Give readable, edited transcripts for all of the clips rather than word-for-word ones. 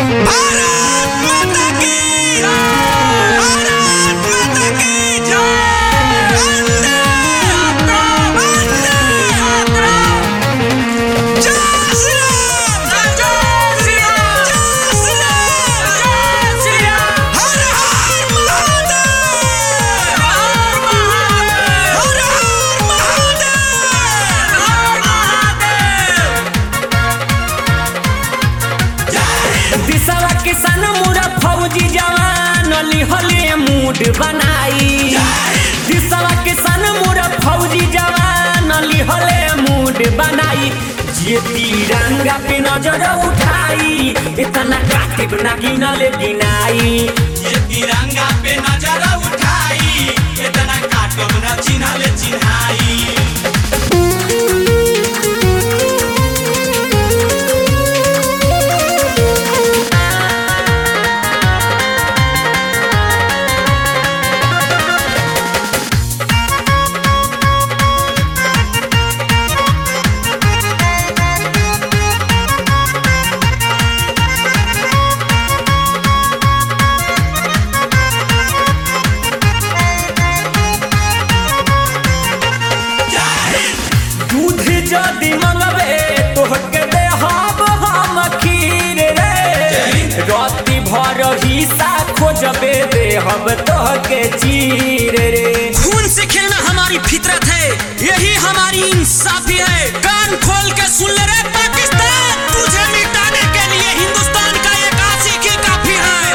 भारत माता की भारत माता की जय। वंदे मातरम, वंदे मातरम। जय श्री राम, जय श्री राम, जय श्री राम, जय श्री राम। हर हर महादेव, हर महादेव, हर हर महादेव, हर महादेव। दिशवा किसान मुरा फौजी जवान लिहले मूड बनाई। दिशवा किसान मुरा फौजी जवान लिहले मूड बनाई। जे तिरंगा पे नजर उठाई इतना काटिब ना गिनले गिनाई। ये तिरंगा पे नजर उठाई इतना काटब न चिन्हले चिन्हाई। दूध जदि मंगबे तोहके देहब हम खीर रे। राति भर हिस्सा खोजबे देहब तोहके चीर रे। खून से खेलना हमारी फितरत है, यही हमारी इंसाफी है। कान खोल के सुन ले रे पाकिस्तान, तुझे मिटाने के लिए हिंदुस्तान का एक आशिक ही काफी है।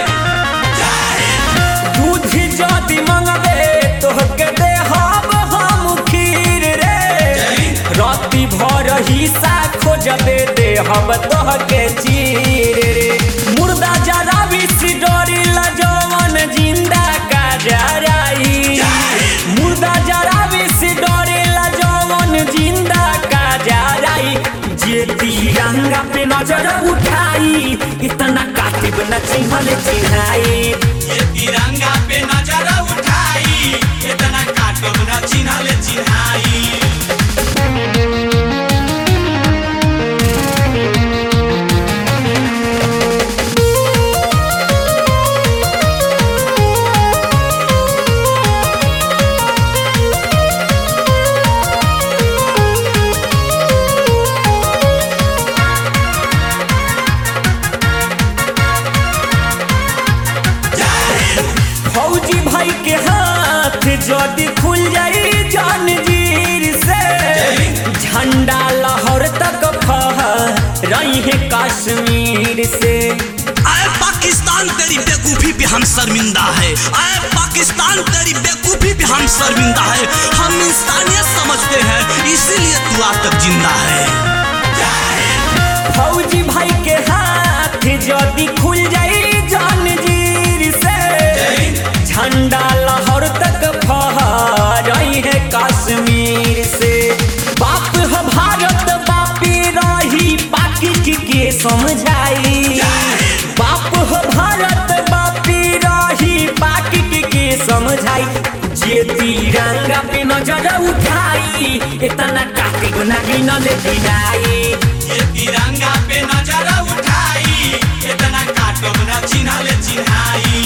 दूध जदि मंगबे तोहके देहब हम खीर रे। राति भर हिस्सा खोजबे देहब तोहके चीर रे। मुर्दा जराबी से डरी लजवन जिंदा का जराई। मुर्दा जराबी से डरे लजवन जिंदा का जराई। जे तिरंगा पे नजर उठाई इतना काटिब न चिन्हले चिन्हाई। ये तिरंगा पे नजर उठाई इतना काटब न चिन्हले चिन्हाई। फौजी भाई के हाथ जदि खुल जाई जंजीर से। झंडा लाहौर तक फहराई है कश्मीर से। आए पाकिस्तान तेरी बेवकूफी पे हम शर्मिंदा है। आए पाकिस्तान तेरी बेवकूफी पे हम शर्मिंदा है। हम इंसानियत समझते हैं इसीलिए तू आज तक जिंदा है। फौजी भाई के हाथ जदि खुल जाई जंजीर से। झंडा लाहौर तक फहराई है कश्मीर से। बाप है भारत बापी रही पाकि के समझाई। बाप है भारत बापी रही पाकि के समझाई। जे तिरंगा पे नजर उठाई इतना काटिब ना गिनले गिनाई। ये तिरंगा पे नजर उठाई इतना काटब न चिन्हले चिन्हाई।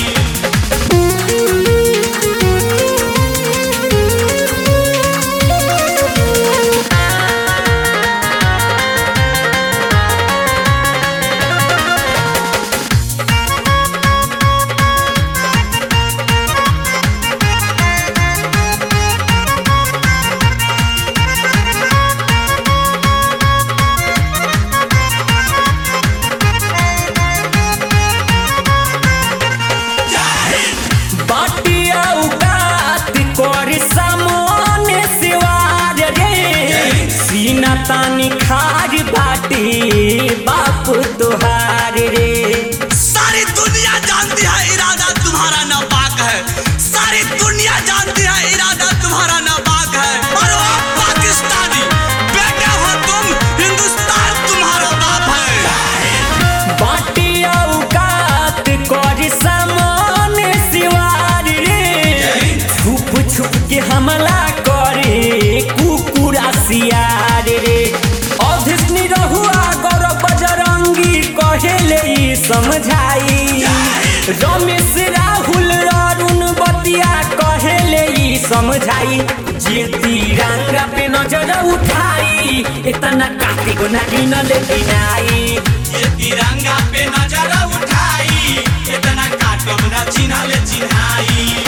बाटिया उगात कर सामने सिवार रे। सीना तानी खाज बाटी बाप तुहार रे। सारी दुनिया जानती है इरादा तुम्हारा नापाक है। सारी दुनिया जानती है इरादा तुम्हारा नापाक है। और वो पाकिस्तानी बेटे हो तुम, हिंदुस्तान तुम्हारा बाप है। बाटिया उगात कर सामने सिवार रे। छुप छुप के हमला करे कुकुरा सियार रे। अधीष्णि रहुआ गौरव बजरंगी कहेले समझाई। रमेश राहुल अरुण बतिया कहेले ई समझाई। जे तिरंगा पे नजर उठाई इतना काटे को ना गिनले गिनाई। ये तिरंगा पे नजर उठाई इतना काटब ना चिन्हले चिन्हाई।